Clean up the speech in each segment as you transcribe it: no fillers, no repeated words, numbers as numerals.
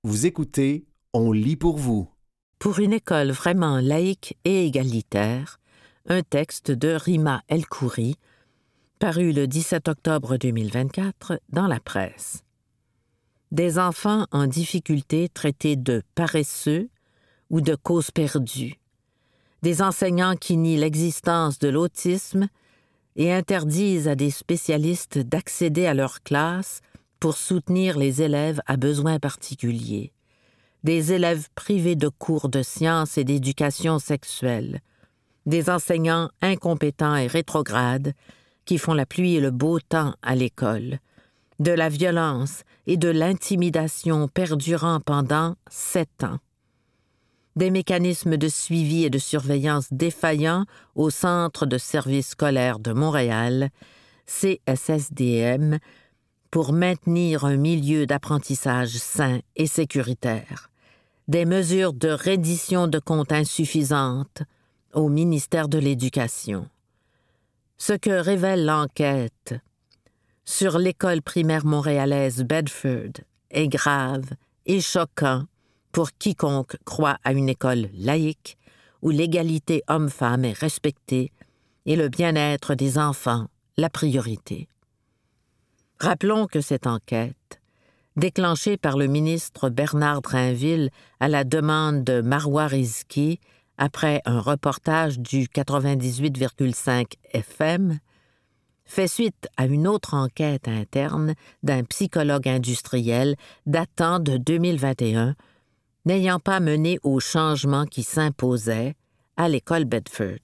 Vous écoutez On lit pour vous. Pour une école vraiment laïque et égalitaire, un texte de Rima El-Khoury, paru le 17 octobre 2024 dans la presse. Des enfants en difficulté traités de paresseux ou de cause perdue. Des enseignants qui nient l'existence de l'autisme et interdisent à des spécialistes d'accéder à leur classe pour soutenir les élèves à besoins particuliers. Des élèves privés de cours de sciences et d'éducation sexuelle, des enseignants incompétents et rétrogrades qui font la pluie et le beau temps à l'école, de la violence et de l'intimidation perdurant pendant 7 ans, des mécanismes de suivi et de surveillance défaillants au Centre de services scolaires de Montréal, CSSDM, pour maintenir un milieu d'apprentissage sain et sécuritaire, des mesures de reddition de comptes insuffisantes au ministère de l'Éducation. Ce que révèle l'enquête sur l'école primaire montréalaise Bedford est grave et choquant pour quiconque croit à une école laïque où l'égalité homme-femme est respectée et le bien-être des enfants la priorité. Rappelons que cette enquête, déclenchée par le ministre Bernard Drinville à la demande de Marois Rizki après un reportage du 98,5 FM, fait suite à une autre enquête interne d'un psychologue industriel datant de 2021, n'ayant pas mené au changement qui s'imposait à l'école Bedford.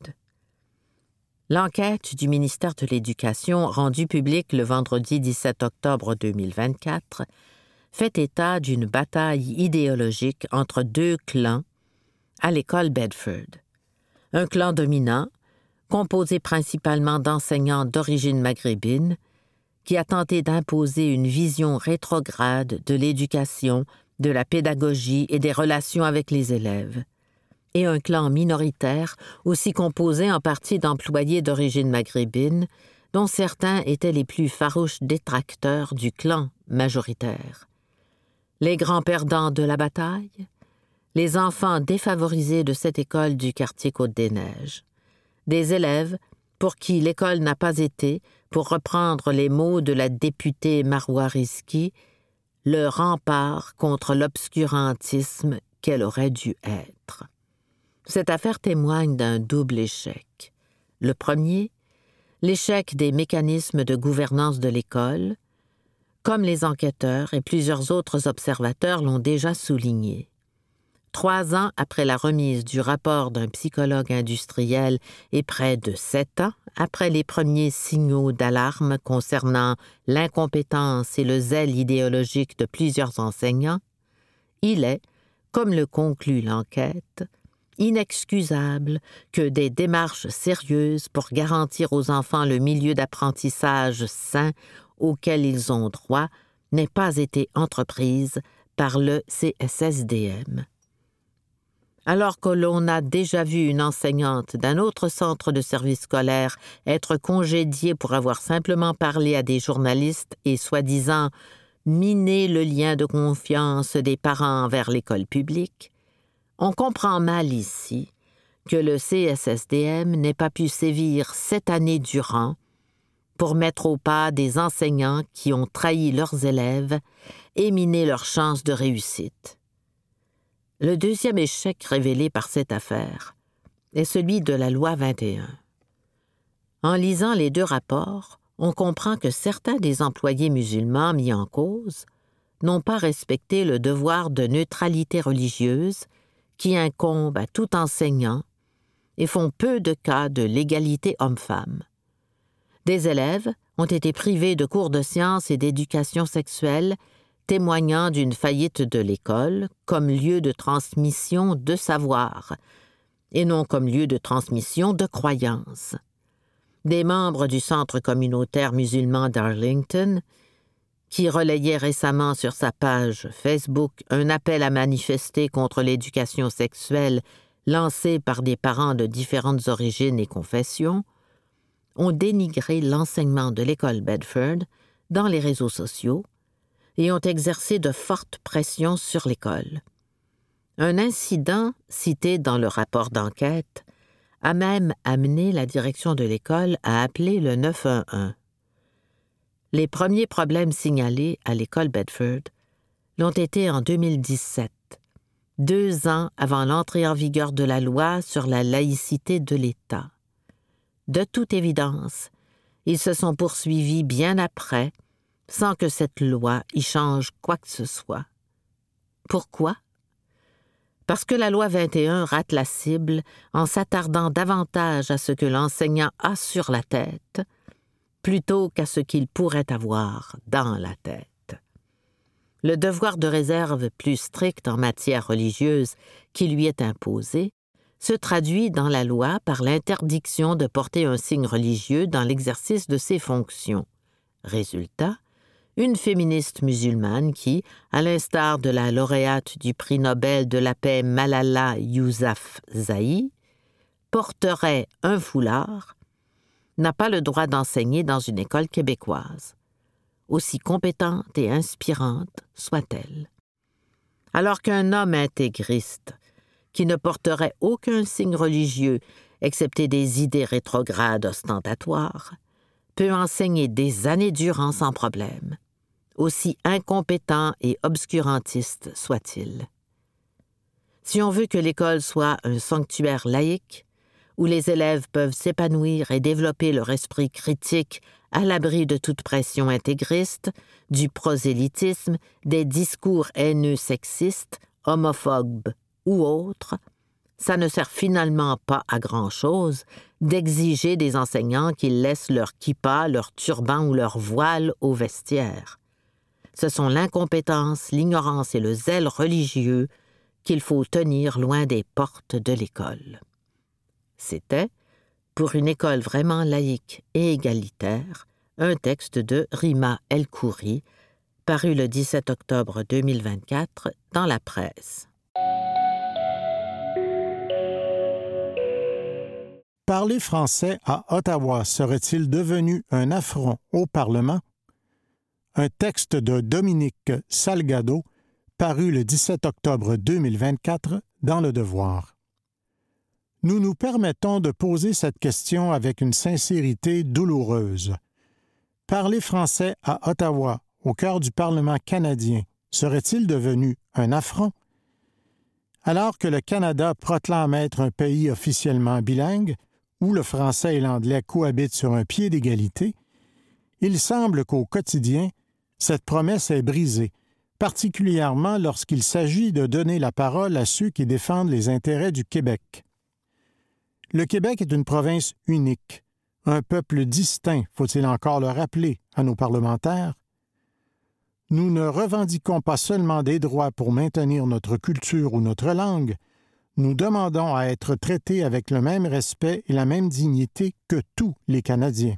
L'enquête du ministère de l'Éducation, rendue publique le vendredi 17 octobre 2024, fait état d'une bataille idéologique entre deux clans à l'école Bedford. Un clan dominant, composé principalement d'enseignants d'origine maghrébine, qui a tenté d'imposer une vision rétrograde de l'éducation, de la pédagogie et des relations avec les élèves, et un clan minoritaire, aussi composé en partie d'employés d'origine maghrébine, dont certains étaient les plus farouches détracteurs du clan majoritaire. Les grands perdants de la bataille, les enfants défavorisés de cette école du quartier Côte-des-Neiges, des élèves pour qui l'école n'a pas été, pour reprendre les mots de la députée Marois Rizki, le rempart contre l'obscurantisme qu'elle aurait dû être. Cette affaire témoigne d'un double échec. Le premier, l'échec des mécanismes de gouvernance de l'école, comme les enquêteurs et plusieurs autres observateurs l'ont déjà souligné. 3 ans après la remise du rapport d'un psychologue industriel et près de 7 ans après les premiers signaux d'alarme concernant l'incompétence et le zèle idéologique de plusieurs enseignants, il est, comme le conclut l'enquête, inexcusable que des démarches sérieuses pour garantir aux enfants le milieu d'apprentissage sain auquel ils ont droit n'aient pas été entreprises par le CSSDM. Alors que l'on a déjà vu une enseignante d'un autre centre de service scolaire être congédiée pour avoir simplement parlé à des journalistes et soi-disant miner le lien de confiance des parents envers l'école publique, on comprend mal ici que le CSSDM n'ait pas pu sévir 7 années durant pour mettre au pas des enseignants qui ont trahi leurs élèves et miné leurs chances de réussite. Le deuxième échec révélé par cette affaire est celui de la loi 21. En lisant les 2 rapports, on comprend que certains des employés musulmans mis en cause n'ont pas respecté le devoir de neutralité religieuse qui incombe à tout enseignant et font peu de cas de l'égalité homme-femme. Des élèves ont été privés de cours de sciences et d'éducation sexuelle, témoignant d'une faillite de l'école comme lieu de transmission de savoir, et non comme lieu de transmission de croyances. Des membres du Centre communautaire musulman d'Arlington, qui relayait récemment sur sa page Facebook un appel à manifester contre l'éducation sexuelle lancé par des parents de différentes origines et confessions, ont dénigré l'enseignement de l'école Bedford dans les réseaux sociaux et ont exercé de fortes pressions sur l'école. Un incident, cité dans le rapport d'enquête, a même amené la direction de l'école à appeler le 911. Les premiers problèmes signalés à l'école Bedford l'ont été en 2017, 2 ans avant l'entrée en vigueur de la loi sur la laïcité de l'État. De toute évidence, ils se sont poursuivis bien après, sans que cette loi y change quoi que ce soit. Pourquoi? Parce que la loi 21 rate la cible en s'attardant davantage à ce que l'enseignant a sur la tête, plutôt qu'à ce qu'il pourrait avoir dans la tête. Le devoir de réserve plus strict en matière religieuse qui lui est imposé se traduit dans la loi par l'interdiction de porter un signe religieux dans l'exercice de ses fonctions. Résultat, une féministe musulmane qui, à l'instar de la lauréate du prix Nobel de la paix Malala Yousafzai, porterait un foulard, n'a pas le droit d'enseigner dans une école québécoise, aussi compétente et inspirante soit-elle. Alors qu'un homme intégriste, qui ne porterait aucun signe religieux, excepté des idées rétrogrades ostentatoires, peut enseigner des années durant sans problème, aussi incompétent et obscurantiste soit-il. Si on veut que l'école soit un sanctuaire laïque, où les élèves peuvent s'épanouir et développer leur esprit critique à l'abri de toute pression intégriste, du prosélytisme, des discours haineux sexistes, homophobes ou autres, ça ne sert finalement pas à grand-chose d'exiger des enseignants qu'ils laissent leur kippa, leur turban ou leur voile au vestiaire. Ce sont l'incompétence, l'ignorance et le zèle religieux qu'il faut tenir loin des portes de l'école. C'était, pour une école vraiment laïque et égalitaire, un texte de Rima El-Khoury, paru le 17 octobre 2024 dans la presse. Parler français à Ottawa serait-il devenu un affront au Parlement? Un texte de Dominique Salgado, paru le 17 octobre 2024 dans Le Devoir. Nous nous permettons de poser cette question avec une sincérité douloureuse. Parler français à Ottawa, au cœur du Parlement canadien, serait-il devenu un affront? Alors que le Canada proclame être un pays officiellement bilingue, où le français et l'anglais cohabitent sur un pied d'égalité, il semble qu'au quotidien, cette promesse est brisée, particulièrement lorsqu'il s'agit de donner la parole à ceux qui défendent les intérêts du Québec. Le Québec est une province unique, un peuple distinct, faut-il encore le rappeler à nos parlementaires. Nous ne revendiquons pas seulement des droits pour maintenir notre culture ou notre langue, nous demandons à être traités avec le même respect et la même dignité que tous les Canadiens.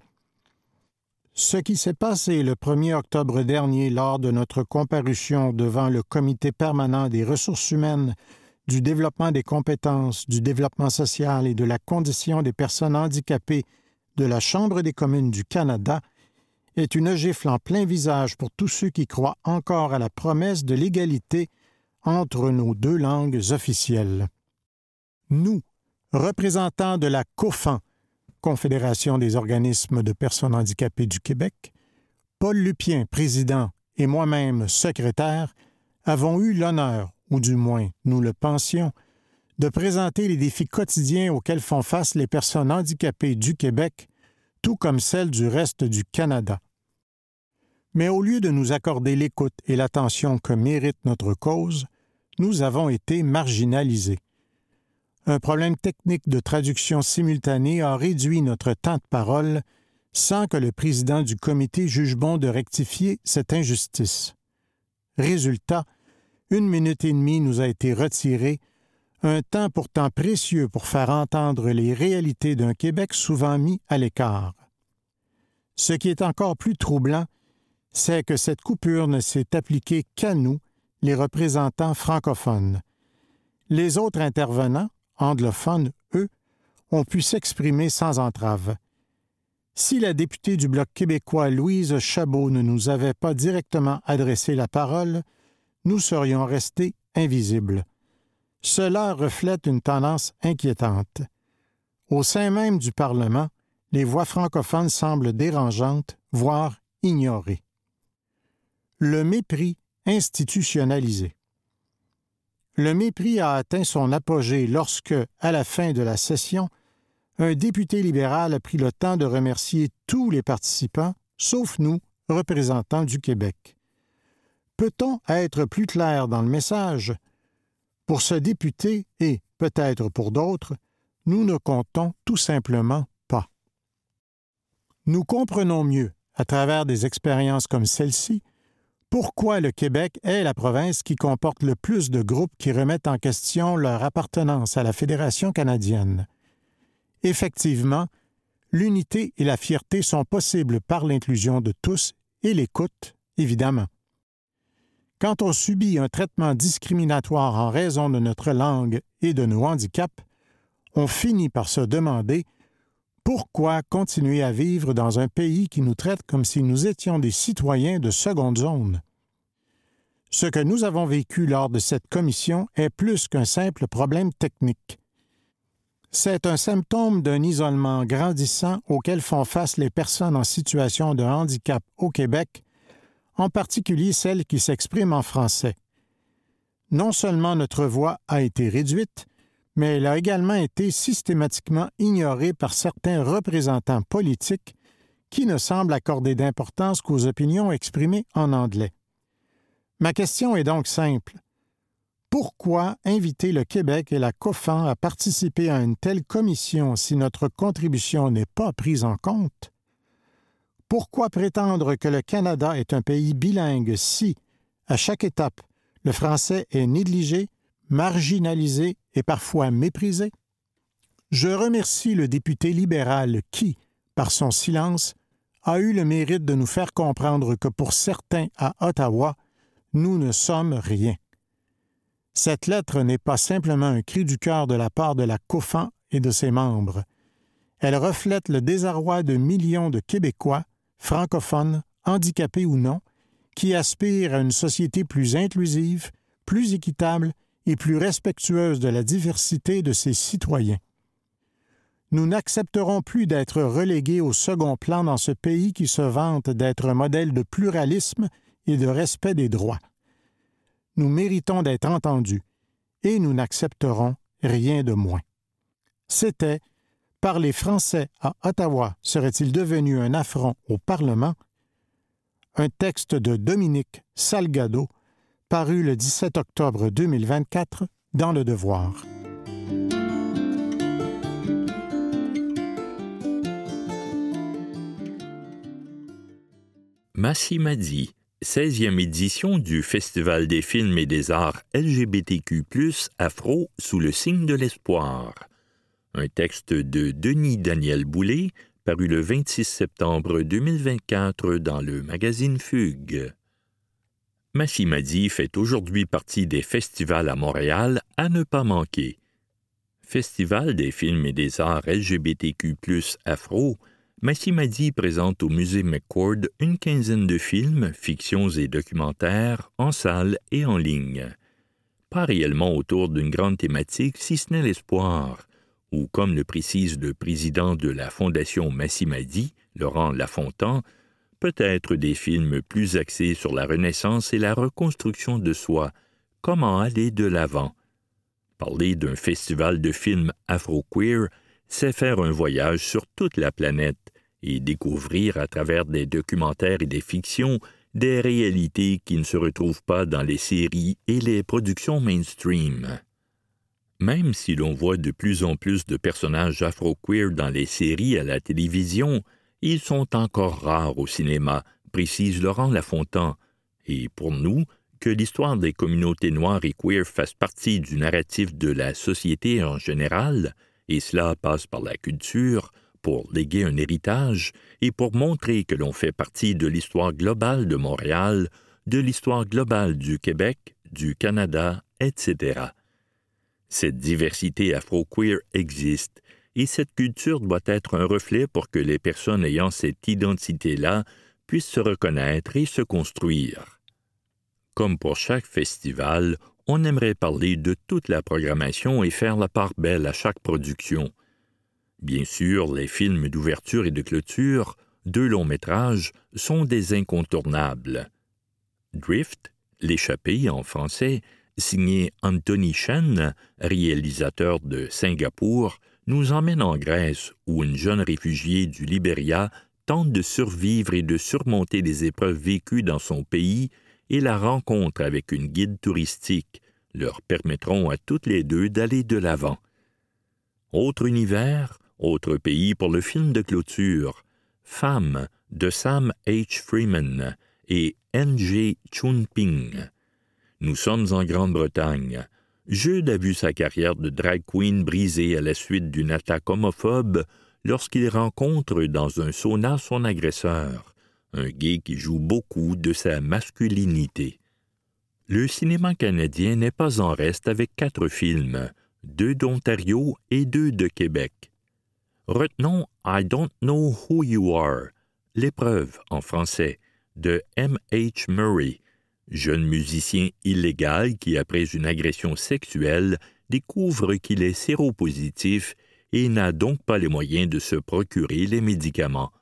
Ce qui s'est passé le 1er octobre dernier lors de notre comparution devant le Comité permanent des ressources humaines, du développement des compétences, du développement social et de la condition des personnes handicapées de la Chambre des communes du Canada est une gifle en plein visage pour tous ceux qui croient encore à la promesse de l'égalité entre nos 2 langues officielles. Nous, représentants de la COFAN, Confédération des organismes de personnes handicapées du Québec, Paul Lupien, président, et moi-même, secrétaire, avons eu l'honneur, ou du moins nous le pensions, de présenter les défis quotidiens auxquels font face les personnes handicapées du Québec, tout comme celles du reste du Canada. Mais au lieu de nous accorder l'écoute et l'attention que mérite notre cause, nous avons été marginalisés. Un problème technique de traduction simultanée a réduit notre temps de parole sans que le président du comité juge bon de rectifier cette injustice. Résultat, 1 minute et demie nous a été retiré, un temps pourtant précieux pour faire entendre les réalités d'un Québec souvent mis à l'écart. Ce qui est encore plus troublant, c'est que cette coupure ne s'est appliquée qu'à nous, les représentants francophones. Les autres intervenants, anglophones, eux, ont pu s'exprimer sans entrave. Si la députée du Bloc québécois Louise Chabot ne nous avait pas directement adressé la parole, nous serions restés invisibles. Cela reflète une tendance inquiétante. Au sein même du Parlement, les voix francophones semblent dérangeantes, voire ignorées. Le mépris institutionnalisé. Le mépris a atteint son apogée lorsque, à la fin de la session, un député libéral a pris le temps de remercier tous les participants, sauf nous, représentants du Québec. Peut-on être plus clair dans le message? Pour ce député et, peut-être pour d'autres, nous ne comptons tout simplement pas. Nous comprenons mieux, à travers des expériences comme celle-ci, pourquoi le Québec est la province qui comporte le plus de groupes qui remettent en question leur appartenance à la Fédération canadienne. Effectivement, l'unité et la fierté sont possibles par l'inclusion de tous et l'écoute, évidemment. Quand on subit un traitement discriminatoire en raison de notre langue et de nos handicaps, on finit par se demander pourquoi continuer à vivre dans un pays qui nous traite comme si nous étions des citoyens de seconde zone. Ce que nous avons vécu lors de cette commission est plus qu'un simple problème technique. C'est un symptôme d'un isolement grandissant auquel font face les personnes en situation de handicap au Québec, en particulier celles qui s'expriment en français. Non seulement notre voix a été réduite, mais elle a également été systématiquement ignorée par certains représentants politiques qui ne semblent accorder d'importance qu'aux opinions exprimées en anglais. Ma question est donc simple. Pourquoi inviter le Québec et la COFAN à participer à une telle commission si notre contribution n'est pas prise en compte? Pourquoi prétendre que le Canada est un pays bilingue si, à chaque étape, le français est négligé, marginalisé et parfois méprisé? Je remercie le député libéral qui, par son silence, a eu le mérite de nous faire comprendre que pour certains à Ottawa, nous ne sommes rien. Cette lettre n'est pas simplement un cri du cœur de la part de la COFAN et de ses membres. Elle reflète le désarroi de millions de Québécois, francophones, handicapés ou non, qui aspirent à une société plus inclusive, plus équitable et plus respectueuse de la diversité de ses citoyens. Nous n'accepterons plus d'être relégués au second plan dans ce pays qui se vante d'être un modèle de pluralisme et de respect des droits. Nous méritons d'être entendus et nous n'accepterons rien de moins. C'était « Parler français à Ottawa serait-il devenu un affront au Parlement ?» un texte de Dominique Salgado, paru le 17 octobre 2024 dans Le Devoir. Massimadi, 16e édition du Festival des films et des arts LGBTQ+, afro sous le signe de l'espoir. Un texte de Denis Daniel Boulay, paru le 26 septembre 2024 dans le magazine Fugue. Massimadi fait aujourd'hui partie des festivals à Montréal à ne pas manquer. Festival des films et des arts LGBTQ+, afro, Massimadi présente au Musée McCord une quinzaine de films, fictions et documentaires, en salle et en ligne. Pas réellement autour d'une grande thématique, si ce n'est l'espoir, ou comme le précise le président de la Fondation Massimadi, Laurent Lafontant, peut-être des films plus axés sur la renaissance et la reconstruction de soi, comment aller de l'avant. Parler d'un festival de films afro-queer, c'est faire un voyage sur toute la planète et découvrir à travers des documentaires et des fictions des réalités qui ne se retrouvent pas dans les séries et les productions mainstream. Même si l'on voit de plus en plus de personnages afro-queer dans les séries à la télévision, ils sont encore rares au cinéma, précise Laurent Lafontant, et pour nous, que l'histoire des communautés noires et queer fasse partie du narratif de la société en général, et cela passe par la culture, pour léguer un héritage et pour montrer que l'on fait partie de l'histoire globale de Montréal, de l'histoire globale du Québec, du Canada, etc. Cette diversité afro-queer existe et cette culture doit être un reflet pour que les personnes ayant cette identité-là puissent se reconnaître et se construire. Comme pour chaque festival, on aimerait parler de toute la programmation et faire la part belle à chaque production. Bien sûr, les films d'ouverture et de clôture, 2 longs-métrages, sont des incontournables. Drift, L'échappée en français, signé Anthony Chen, réalisateur de Singapour, nous emmène en Grèce où une jeune réfugiée du Libéria tente de survivre et de surmonter les épreuves vécues dans son pays, et la rencontre avec une guide touristique leur permettront à toutes les deux d'aller de l'avant. Autre univers, autre pays pour le film de clôture, Femme de Sam H. Freeman et N.J. Chun-Ping. Nous sommes en Grande-Bretagne. Jude a vu sa carrière de drag queen brisée à la suite d'une attaque homophobe lorsqu'il rencontre dans un sauna son agresseur, un gay qui joue beaucoup de sa masculinité. Le cinéma canadien n'est pas en reste avec 4 films, 2 d'Ontario et 2 de Québec. Retenons I Don't Know Who You Are, L'épreuve en français, de M.H. Murray, jeune musicien illégal qui, après une agression sexuelle, découvre qu'il est séropositif et n'a donc pas les moyens de se procurer les médicaments.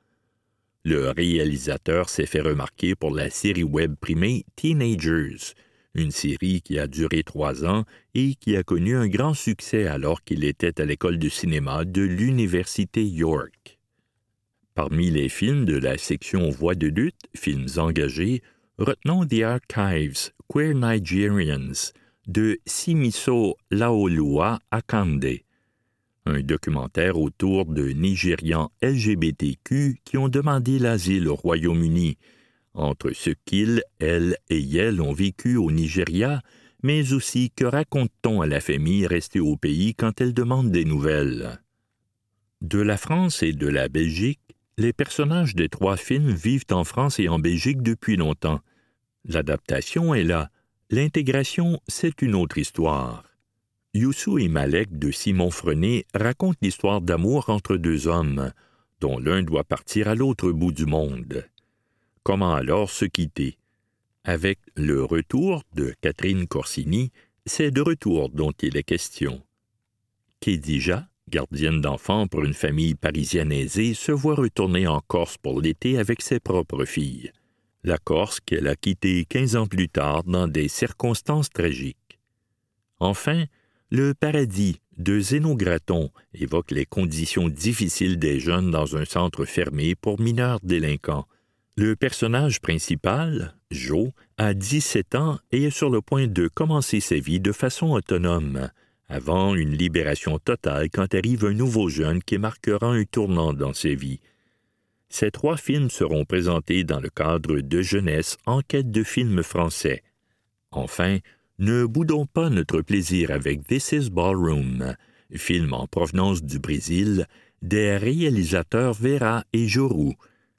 Le réalisateur s'est fait remarquer pour la série web primée Teenagers, une série qui a duré 3 ans et qui a connu un grand succès alors qu'il était à l'école de cinéma de l'Université York. Parmi les films de la section Voix de lutte, films engagés, retenons The Archives, Queer Nigerians, de Simiso Laolua Akande, un documentaire autour de Nigérians LGBTQ qui ont demandé l'asile au Royaume-Uni, entre ce qu'ils, elles et elles ont vécu au Nigeria, mais aussi que raconte-t-on à la famille restée au pays quand elle demande des nouvelles. De la France et de la Belgique, les personnages des 3 films vivent en France et en Belgique depuis longtemps. L'adaptation est là. L'intégration, c'est une autre histoire. Youssou et Malek de Simon Frenet racontent l'histoire d'amour entre 2 hommes, dont l'un doit partir à l'autre bout du monde. Comment alors se quitter? Avec Le Retour de Catherine Corsini, c'est de retour dont il est question. Khadija, gardienne d'enfants pour une famille parisienne aisée, se voit retourner en Corse pour l'été avec ses propres filles. La Corse qu'elle a quittée 15 ans plus tard dans des circonstances tragiques. Enfin, Le Paradis de Zénograton évoque les conditions difficiles des jeunes dans un centre fermé pour mineurs délinquants. Le personnage principal, Jo, a 17 ans et est sur le point de commencer sa vie de façon autonome, avant une libération totale quand arrive un nouveau jeune qui marquera un tournant dans sa vie. Ces 3 films seront présentés dans le cadre de Jeunesse en quête de films français. Enfin, ne boudons pas notre plaisir avec This is Ballroom, film en provenance du Brésil, des réalisateurs Vera et Joru.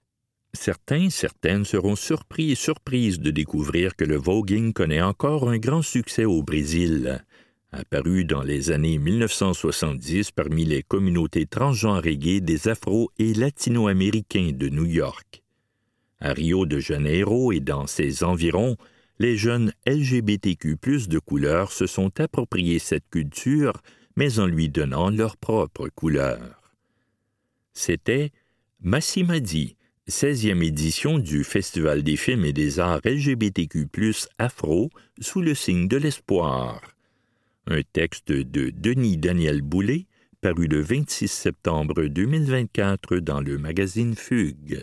Certaines seront surpris et surprises de découvrir que le voguing connaît encore un grand succès au Brésil. Apparu dans les années 1970 parmi les communautés transgenres gays des Afro- et Latino-Américains de New York. À Rio de Janeiro et dans ses environs, les jeunes LGBTQ+ de couleur se sont appropriés cette culture, mais en lui donnant leur propre couleur. C'était Massimadi, 16e édition du Festival des films et des arts LGBTQ+ afro sous le signe de l'espoir. Un texte de Denis Daniel Boulay, paru le 26 septembre 2024 dans le magazine Fugue.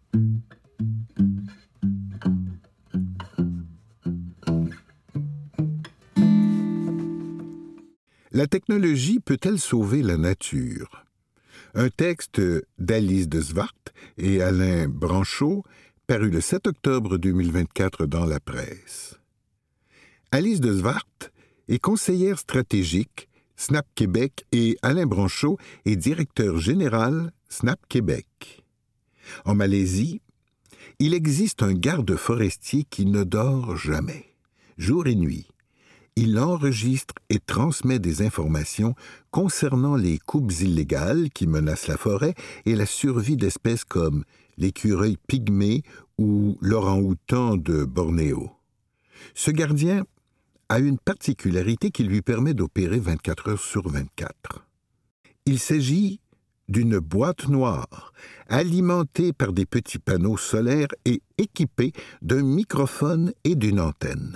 La technologie peut-elle sauver la nature? Un texte d'Alice de Zwart et Alain Branchot, paru le 7 octobre 2024 dans la presse. Alice de Zwart est conseillère stratégique SNAP Québec et Alain Branchot est directeur général SNAP Québec. En Malaisie, il existe un garde forestier qui ne dort jamais, jour et nuit. il enregistre et transmet des informations concernant les coupes illégales qui menacent la forêt et la survie d'espèces comme l'écureuil pygmée ou l'orang-outan de Bornéo. Ce gardien a une particularité qui lui permet d'opérer 24 heures sur 24. Il s'agit d'une boîte noire, alimentée par des petits panneaux solaires et équipée d'un microphone et d'une antenne.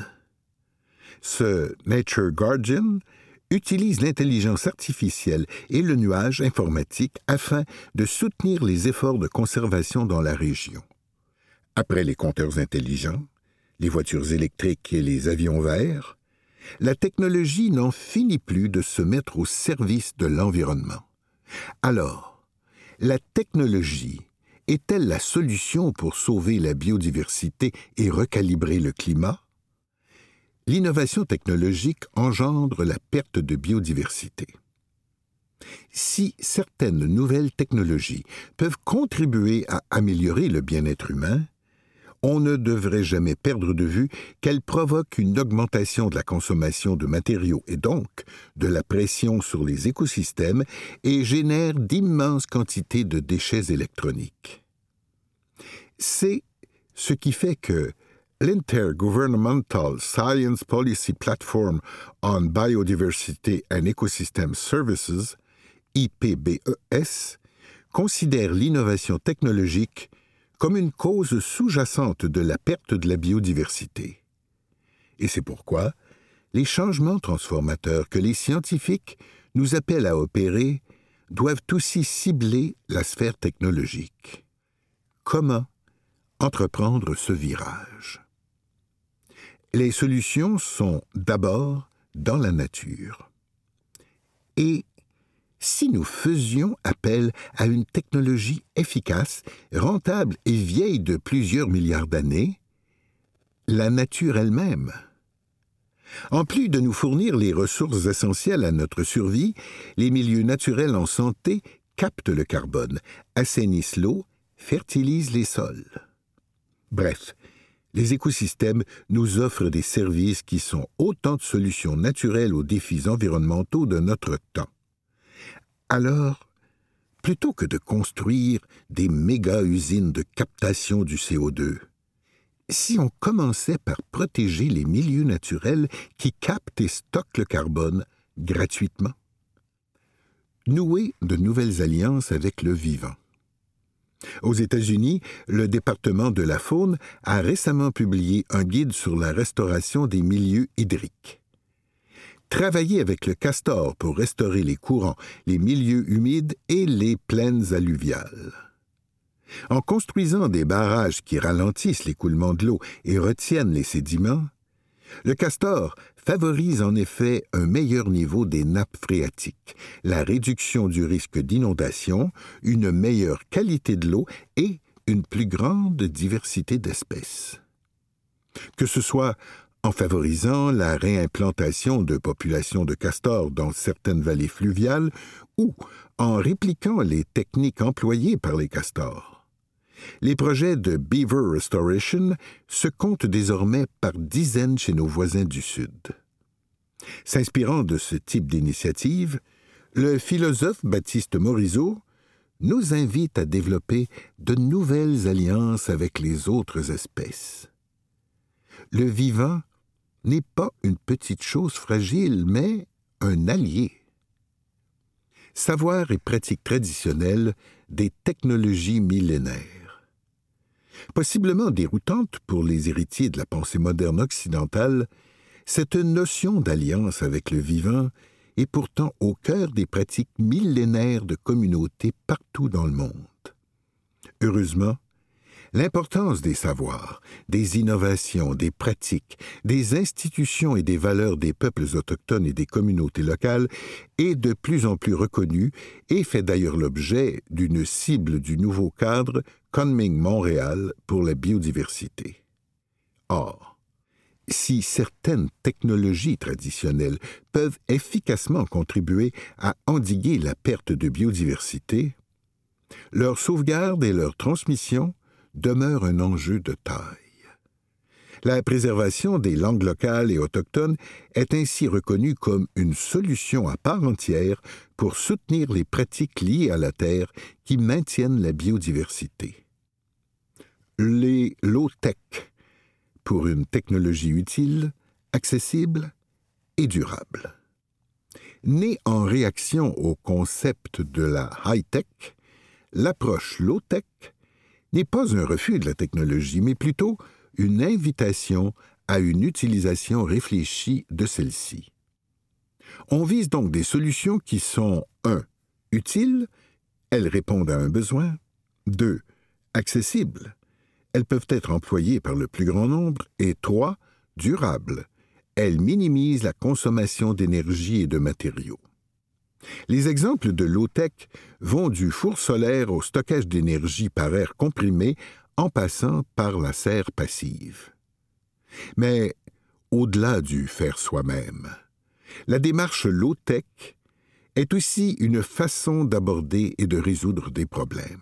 Ce Nature Guardian utilise l'intelligence artificielle et le nuage informatique afin de soutenir les efforts de conservation dans la région. Après les compteurs intelligents, les voitures électriques et les avions verts, la technologie n'en finit plus de se mettre au service de l'environnement. Alors, la technologie est-elle la solution pour sauver la biodiversité et recalibrer le climat? L'innovation technologique engendre la perte de biodiversité. Si certaines nouvelles technologies peuvent contribuer à améliorer le bien-être humain, on ne devrait jamais perdre de vue qu'elles provoquent une augmentation de la consommation de matériaux et donc de la pression sur les écosystèmes et génèrent d'immenses quantités de déchets électroniques. C'est ce qui fait que l'Intergovernmental Science Policy Platform on Biodiversity and Ecosystem Services, IPBES, considère l'innovation technologique comme une cause sous-jacente de la perte de la biodiversité. Et c'est pourquoi les changements transformateurs que les scientifiques nous appellent à opérer doivent aussi cibler la sphère technologique. Comment entreprendre ce virage? Les solutions sont d'abord dans la nature. Et si nous faisions appel à une technologie efficace, rentable et vieille de plusieurs milliards d'années, la nature elle-même. En plus de nous fournir les ressources essentielles à notre survie, les milieux naturels en santé captent le carbone, assainissent l'eau, fertilisent les sols. Bref, les écosystèmes nous offrent des services qui sont autant de solutions naturelles aux défis environnementaux de notre temps. Alors, plutôt que de construire des méga-usines de captation du CO2, si on commençait par protéger les milieux naturels qui captent et stockent le carbone gratuitement? Nouer de nouvelles alliances avec le vivant. Aux États-Unis, le département de la faune a récemment publié un guide sur la restauration des milieux hydriques. Travailler avec le castor pour restaurer les courants, les milieux humides et les plaines alluviales. En construisant des barrages qui ralentissent l'écoulement de l'eau et retiennent les sédiments, le castor favorise en effet un meilleur niveau des nappes phréatiques, la réduction du risque d'inondation, une meilleure qualité de l'eau et une plus grande diversité d'espèces. Que ce soit en favorisant la réimplantation de populations de castors dans certaines vallées fluviales ou en répliquant les techniques employées par les castors. Les projets de Beaver Restoration se comptent désormais par dizaines chez nos voisins du Sud. S'inspirant de ce type d'initiative, le philosophe Baptiste Morisot nous invite à développer de nouvelles alliances avec les autres espèces. Le vivant n'est pas une petite chose fragile, mais un allié. Savoir et pratiques traditionnelles des technologies millénaires. Possiblement déroutante pour les héritiers de la pensée moderne occidentale, cette notion d'alliance avec le vivant est pourtant au cœur des pratiques millénaires de communautés partout dans le monde. Heureusement, l'importance des savoirs, des innovations, des pratiques, des institutions et des valeurs des peuples autochtones et des communautés locales est de plus en plus reconnue et fait d'ailleurs l'objet d'une cible du nouveau cadre Kunming Montréal pour la biodiversité. Or, si certaines technologies traditionnelles peuvent efficacement contribuer à endiguer la perte de biodiversité, leur sauvegarde et leur transmission demeure un enjeu de taille. La préservation des langues locales et autochtones est ainsi reconnue comme une solution à part entière pour soutenir les pratiques liées à la terre qui maintiennent la biodiversité. Les low-tech, pour une technologie utile, accessible et durable. Née en réaction au concept de la high-tech, l'approche low-tech n'est pas un refus de la technologie, mais plutôt une invitation à une utilisation réfléchie de celle-ci. On vise donc des solutions qui sont 1. Utiles, elles répondent à un besoin. 2. Accessibles, elles peuvent être employées par le plus grand nombre. Et 3. Durables, elles minimisent la consommation d'énergie et de matériaux. Les exemples de low-tech vont du four solaire au stockage d'énergie par air comprimé en passant par la serre passive. Mais au-delà du faire soi-même, la démarche low-tech est aussi une façon d'aborder et de résoudre des problèmes.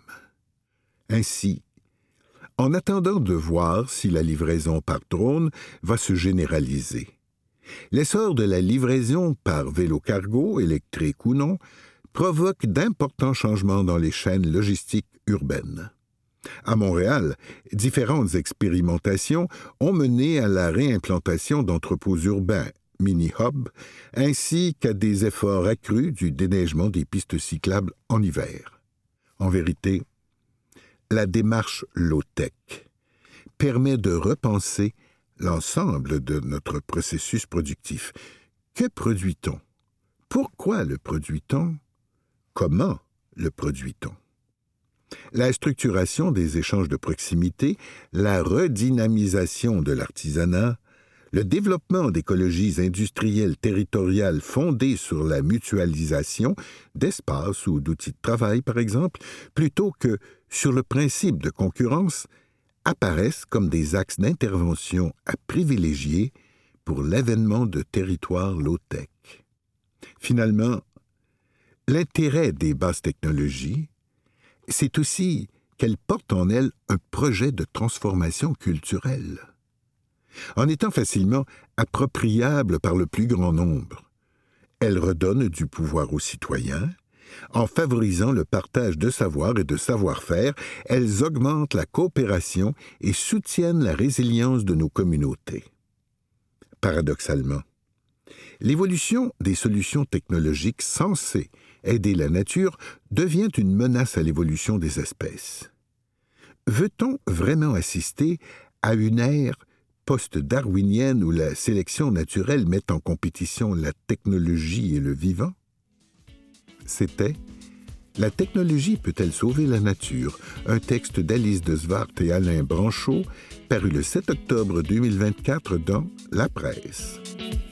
Ainsi, en attendant de voir si la livraison par drone va se généraliser, l'essor de la livraison par vélo-cargo, électrique ou non, provoque d'importants changements dans les chaînes logistiques urbaines. À Montréal, différentes expérimentations ont mené à la réimplantation d'entrepôts urbains, mini-hubs, ainsi qu'à des efforts accrus du déneigement des pistes cyclables en hiver. En vérité, la démarche low-tech permet de repenser l'ensemble de notre processus productif. Que produit-on? Pourquoi le produit-on? Comment le produit-on? La structuration des échanges de proximité, la redynamisation de l'artisanat, le développement d'écologies industrielles territoriales fondées sur la mutualisation d'espaces ou d'outils de travail, par exemple, plutôt que sur le principe de concurrence, apparaissent comme des axes d'intervention à privilégier pour l'avènement de territoires low-tech. Finalement, l'intérêt des basses technologies, c'est aussi qu'elles portent en elles un projet de transformation culturelle. En étant facilement appropriables par le plus grand nombre, elles redonnent du pouvoir aux citoyens. En favorisant le partage de savoir et de savoir-faire, elles augmentent la coopération et soutiennent la résilience de nos communautés. Paradoxalement, l'évolution des solutions technologiques censées aider la nature devient une menace à l'évolution des espèces. Veut-on vraiment assister à une ère post-darwinienne où la sélection naturelle met en compétition la technologie et le vivant? C'était « La technologie peut-elle sauver la nature ?» un texte d'Alice de Zwart et Alain Branchot, paru le 7 octobre 2024 dans La Presse.